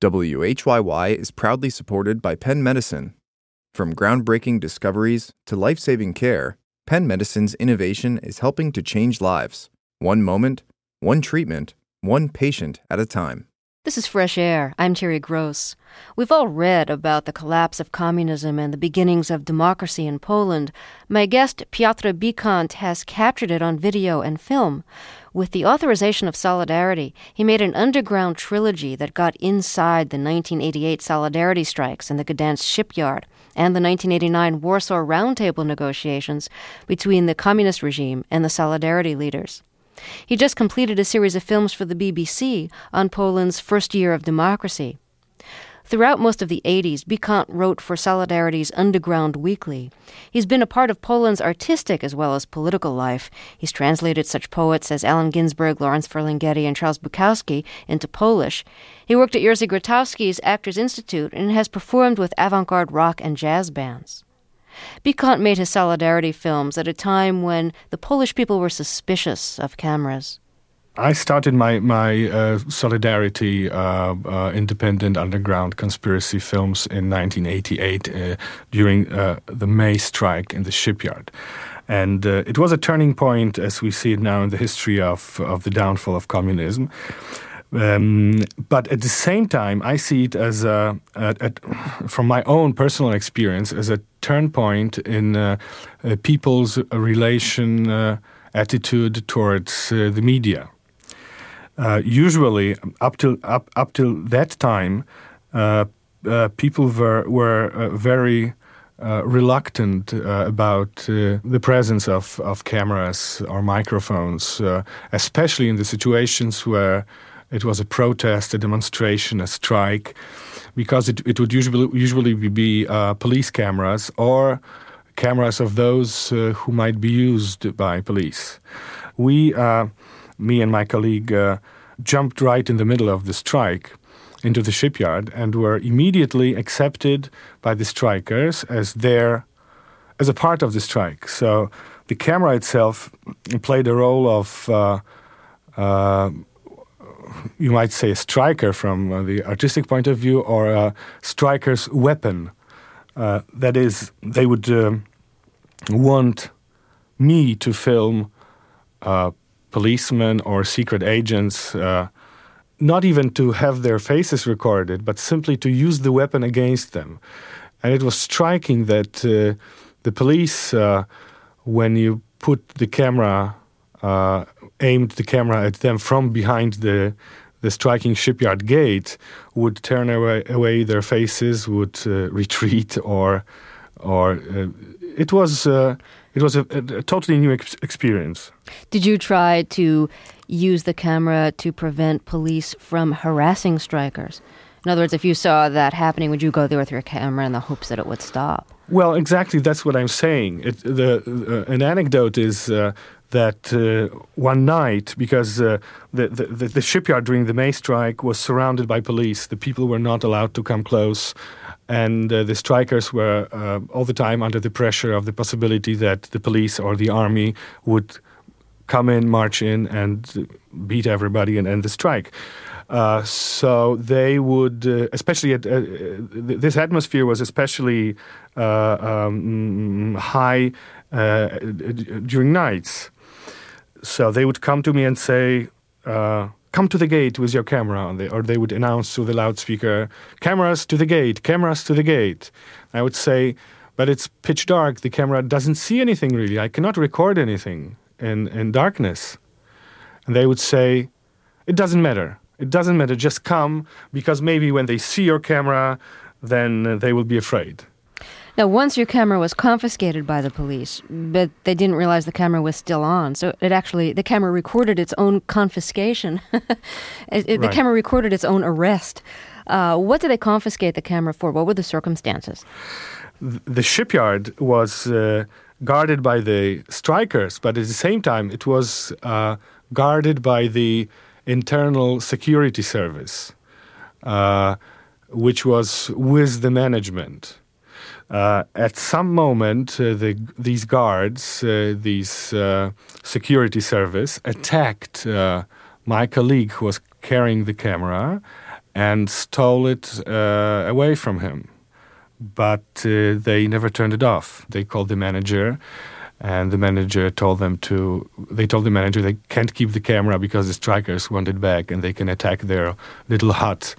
WHYY is proudly supported by Penn Medicine. From groundbreaking discoveries to life-saving care, Penn Medicine's innovation is helping to change lives. One moment, one treatment, one patient at a time. This is Fresh Air. I'm Terry Gross. We've all read about the collapse of communism and the beginnings of democracy in Poland. My guest, Piotr Bikant, has captured it on video and film. With the authorization of Solidarity, he made an underground trilogy that got inside the 1988 Solidarity strikes in the Gdansk shipyard and the 1989 Warsaw Roundtable negotiations between the communist regime and the Solidarity leaders. He just completed a series of films for the BBC on Poland's first year of democracy. Throughout most of the 80s, Bikant wrote for Solidarity's Underground Weekly. He's been a part of Poland's artistic as well as political life. He's translated such poets as Allen Ginsberg, Lawrence Ferlinghetti, and Charles Bukowski into Polish. He worked at Jerzy Grotowski's Actors Institute and has performed with avant-garde rock and jazz bands. Bikant made his Solidarity films at a time when the Polish people were suspicious of cameras. I started my Solidarity independent underground conspiracy films in 1988 during the May strike in the shipyard. And it was a turning point, as we see it now in the history of the downfall of communism. But at the same time, I see it as from my own personal experience, as a turn point in people's relation attitude towards the media. Usually, up till that time, people were very reluctant about the presence of cameras or microphones, especially in the situations where it was a protest, a demonstration, a strike, because it would usually be police cameras or cameras of those who might be used by police. We, me and my colleague, jumped right in the middle of the strike into the shipyard and were immediately accepted by the strikers as a part of the strike. So the camera itself played a role of you might say a striker from the artistic point of view, or a striker's weapon. That is, they would want me to film policemen or secret agents, not even to have their faces recorded, but simply to use the weapon against them. And it was striking that the police, when you put the camera aimed the camera at them from behind the striking shipyard gate, would turn away their faces, would retreat, or it was a totally new experience. Did you try to use the camera to prevent police from harassing strikers? In other words, if you saw that happening, would you go there with your camera in the hopes that it would stop? Well, exactly, that's what I'm saying. An anecdote is that one night, because the shipyard during the May strike was surrounded by police, the people were not allowed to come close, and the strikers were all the time under the pressure of the possibility that the police or the army would come in, march in, and beat everybody and end the strike. So they would, especially this atmosphere was especially high during nights. So they would come to me and say, come to the gate with your camera, or they would announce through the loudspeaker, cameras to the gate, cameras to the gate. I would say, but it's pitch dark, the camera doesn't see anything really, I cannot record anything in darkness. And they would say, it doesn't matter, just come, because maybe when they see your camera, then they will be afraid. Now, once your camera was confiscated by the police, but they didn't realize the camera was still on, so the camera recorded its own confiscation. The camera recorded its own arrest. What did they confiscate the camera for? What were the circumstances? The shipyard was guarded by the strikers, but at the same time, it was guarded by the internal security service, which was with the management. At some moment, these guards, these security service, attacked my colleague who was carrying the camera and stole it away from him. But they never turned it off. They called the manager, and the manager told the manager they can't keep the camera because the strikers want it back and they can attack their little hut.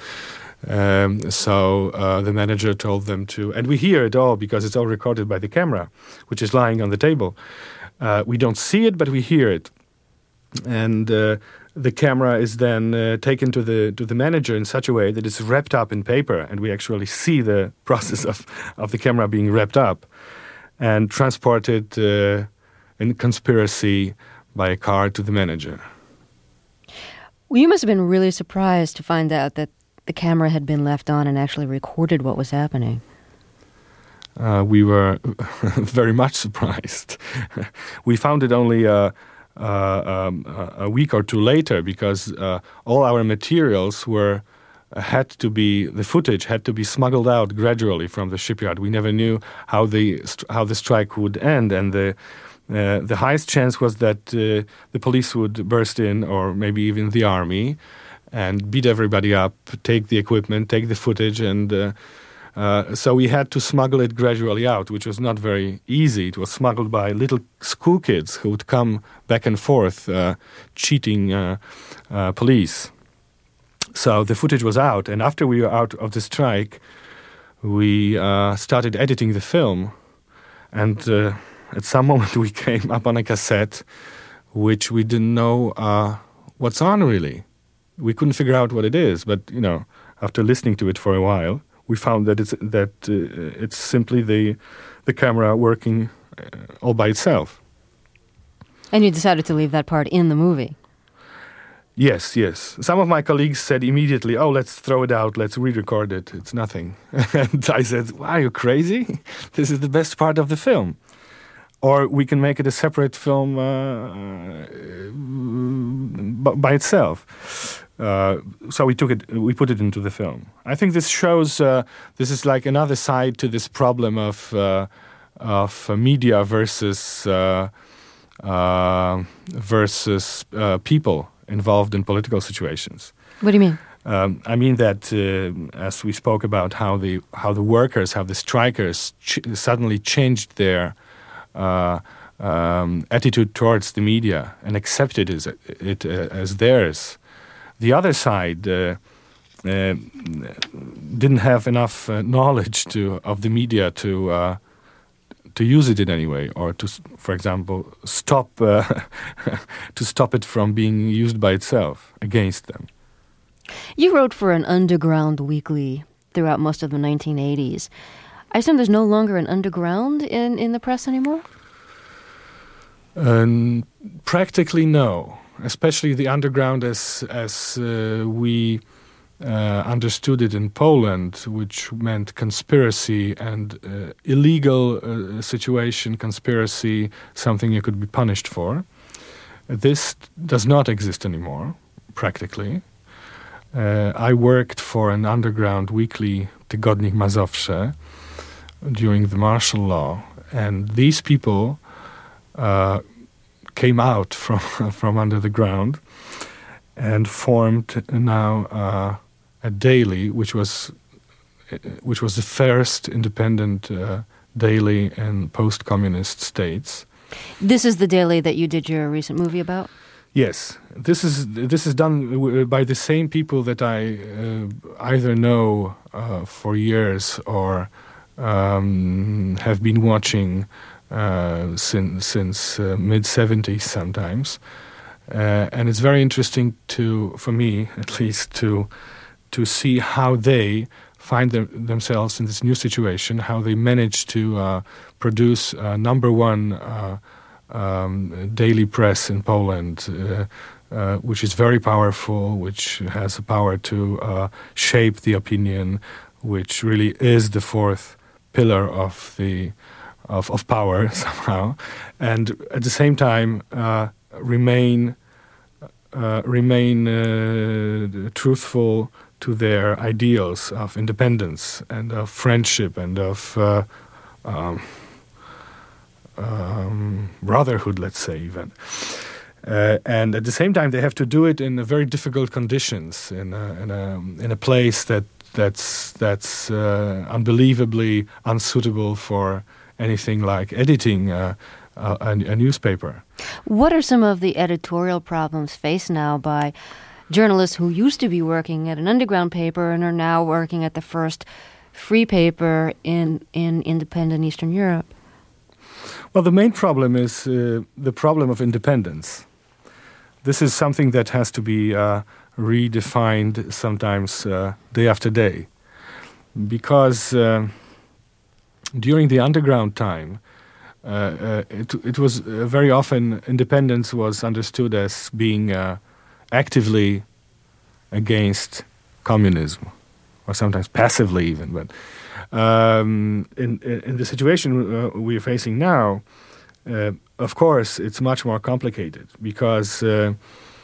So the manager told them to, and we hear it all because it's all recorded by the camera, which is lying on the table. We don't see it, but we hear it. And the camera is then taken to the manager in such a way that it's wrapped up in paper, and we actually see the process of the camera being wrapped up and transported in conspiracy by a car to the manager. Well, you must have been really surprised to find out that the camera had been left on and actually recorded what was happening. We were very much surprised. We found it only a week or two later because all our materials the footage had to be smuggled out gradually from the shipyard. We never knew how the strike would end, and the highest chance was that the police would burst in, or maybe even the army, and beat everybody up, take the equipment, take the footage, and so we had to smuggle it gradually out, which was not very easy. It was smuggled by little school kids who would come back and forth, cheating police. So the footage was out, and after we were out of the strike, we started editing the film, and at some moment we came up on a cassette, which we didn't know what's on really. We couldn't figure out what it is, but after listening to it for a while, we found that it's simply the camera working all by itself. And you decided to leave that part in the movie. Yes. Some of my colleagues said immediately, "Oh, let's throw it out. Let's re-record it. It's nothing." And I said, "Why, are you crazy? This is the best part of the film. Or we can make it a separate film by itself." So we put it into the film. I think this shows this is like another side to this problem of media versus people involved in political situations. What do you mean? I mean that as we spoke about how the workers, how the strikers suddenly changed their attitude towards the media and accepted it as theirs. The other side didn't have enough knowledge of the media to use it in any way, or to, for example, stop it from being used by itself against them. You wrote for an underground weekly throughout most of the 1980s. I assume there's no longer an underground in the press anymore? Practically no. Especially the underground as we understood it in Poland, which meant conspiracy and illegal situation, conspiracy, something you could be punished for. This does not exist anymore, practically. I worked for an underground weekly, Tygodnik Mazowsze, during the martial law, and these people came out from under the ground and formed now a daily, which was the first independent daily in post-communist states. This is the daily that you did your recent movie about? Yes, this is done by the same people that I either know for years or have been watching since mid-70s sometimes, and it's very interesting for me at least to see how they find themselves in this new situation, how they manage to produce number one daily press in Poland, which is very powerful, which has the power to shape the opinion, which really is the fourth pillar of power somehow, and at the same time remain truthful to their ideals of independence and of friendship and of brotherhood, let's say even. And at the same time, they have to do it in very difficult conditions, in a place that's unbelievably unsuitable for anything like editing a newspaper. What are some of the editorial problems faced now by journalists who used to be working at an underground paper and are now working at the first free paper in independent Eastern Europe? Well, the main problem is the problem of independence. This is something that has to be redefined sometimes day after day. Because during the underground time, it was very often independence was understood as being actively against communism, or sometimes passively even. But in the situation we're facing now, of course, it's much more complicated because a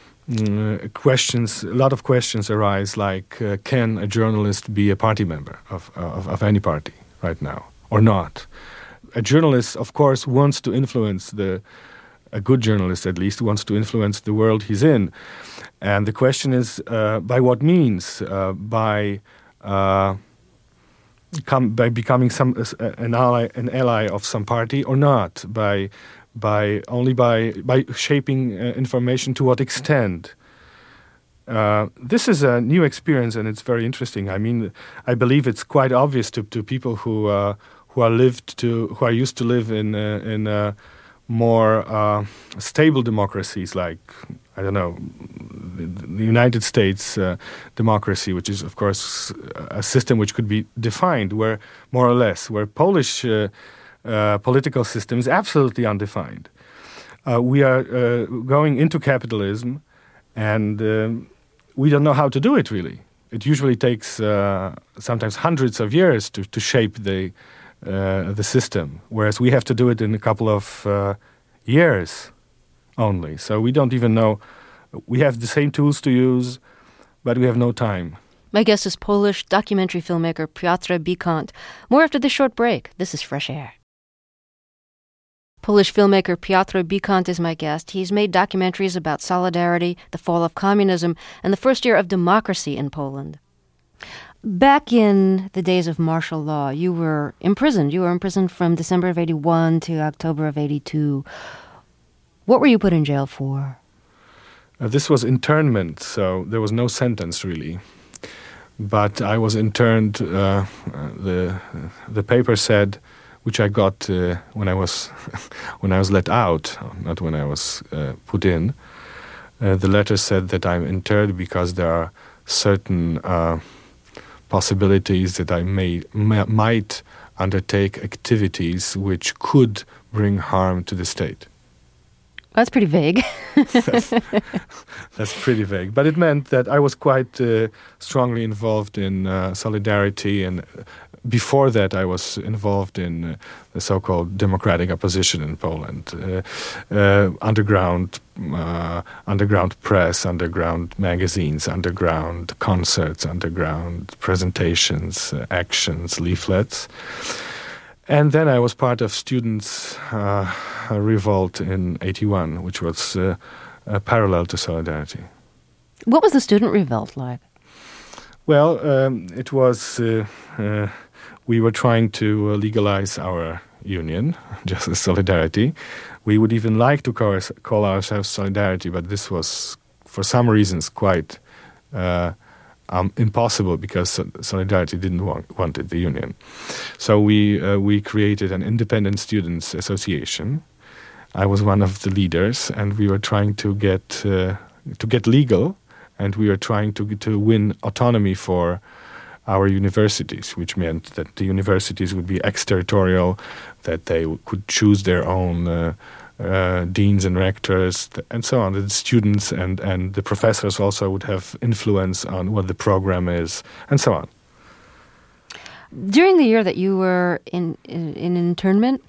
lot of questions arise, like can a journalist be a party member of any party right now or not? A journalist, of course, wants to influence a good journalist at least wants to influence the world he's in, and the question is by what means? By becoming an ally of some party or not? By shaping information to what extent? This is a new experience, and it's very interesting. I mean, I believe it's quite obvious to people who are used to live in more stable democracies, like, I don't know, the United States democracy, which is, of course, a system which could be defined, where more or less, where Polish political system is absolutely undefined. We are going into capitalism, and we don't know how to do it, really. It usually takes sometimes hundreds of years to shape the system, whereas we have to do it in a couple of years only. So we don't even know. We have the same tools to use, but we have no time. My guest is Polish documentary filmmaker Piotr Bikant. More after this short break. This is Fresh Air. Polish filmmaker Piotr Bikant is my guest. He's made documentaries about solidarity, the fall of communism, and the first year of democracy in Poland. Back in the days of martial law, you were imprisoned. You were imprisoned from December of 81 to October of 82. What were you put in jail for? This was internment, so there was no sentence, really. But I was interned. The paper said, which I got when I was let out, not when I was put in. The letter said that I'm interred because there are certain possibilities that I might undertake activities which could bring harm to the state. That's pretty vague. That's pretty vague. But it meant that I was quite strongly involved in solidarity, and before that I was involved in the so-called democratic opposition in Poland. Underground press, underground magazines, underground concerts, underground presentations, actions, leaflets. And then I was part of students' revolt in 81, which was parallel to Solidarity. What was the student revolt like? Well, it was, we were trying to legalize our union, just as Solidarity. We would even like to call ourselves Solidarity, but this was, for some reasons, quite impossible, because Solidarity didn't want it, the union. So we created an independent students association. I was one of the leaders, and we were trying to get legal, and we were trying to win autonomy for our universities, which meant that the universities would be exterritorial, that they could choose their own deans and rectors, and so on. The students and the professors also would have influence on what the program is, and so on. During the year that you were in internment,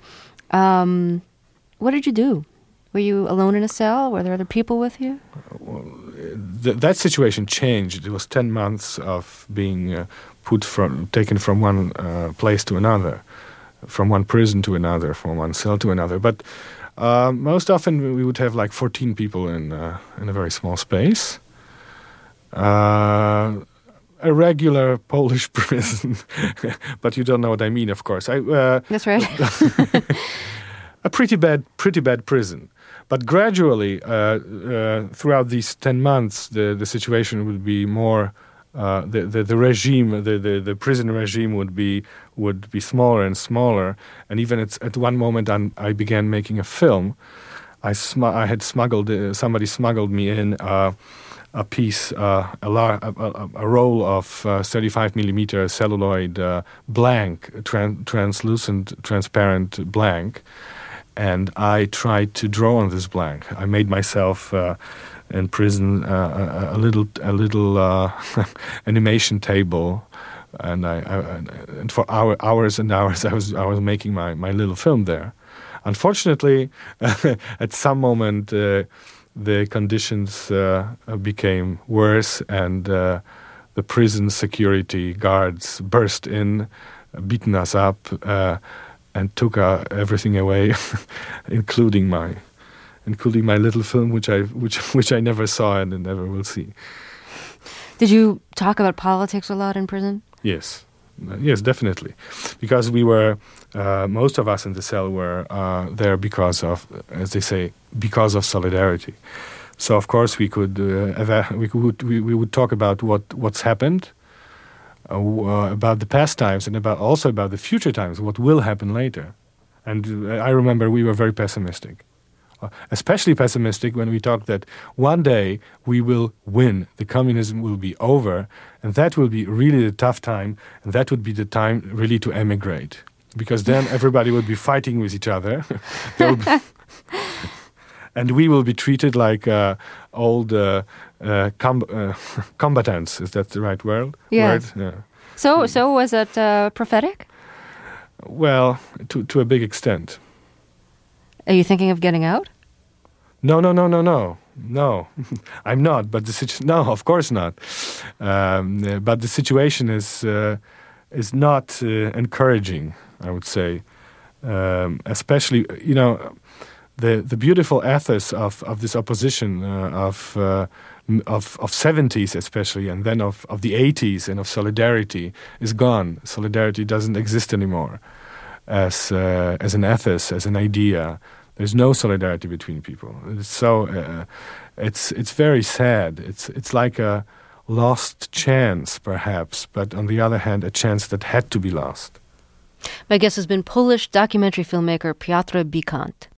what did you do? Were you alone in a cell? Were there other people with you? Well, that situation changed. It was 10 months of being taken from one place to another, from one prison to another, from one cell to another. But Most often we would have like 14 people in a very small space. A regular Polish prison, but you don't know what I mean, of course. That's right. A pretty bad prison. But gradually, throughout these 10 months, the situation would be more. The regime, the prison regime would be smaller and smaller, and even at one moment I began making a film. Somebody smuggled me in a piece, a roll of 35 millimeter celluloid blank, translucent, transparent blank, and I tried to draw on this blank. I made myself. In prison, a little animation table, and for hours and hours I was making my little film there. Unfortunately, at some moment the conditions became worse, and the prison security guards burst in, beaten us up, and took everything away, including my little film, which I never saw and never will see. Did you talk about politics a lot in prison? Yes, definitely, because we were most of us in the cell were there because of, as they say, because of solidarity. So of course we would talk about what's happened, about the past times, and also about the future times, what will happen later. And I remember we were very pessimistic. Especially pessimistic when we thought that one day we will win, the communism will be over, and that will be really the tough time, and that would be the time really to emigrate, because then everybody would be fighting with each other, and we will be treated like old combatants. Is that the right word? Yes. Yeah. So was it prophetic? Well, to a big extent. Are you thinking of getting out? No. I'm not. But no, of course not. But the situation is not encouraging, I would say. Especially, the beautiful ethos of this opposition of 70s especially, and then of the 80s, and of solidarity is gone. Solidarity doesn't exist anymore as an ethos, as an idea. There's no solidarity between people. It's very sad. It's like a lost chance, perhaps, but on the other hand, a chance that had to be lost. My guest has been Polish documentary filmmaker Piotr Bikant.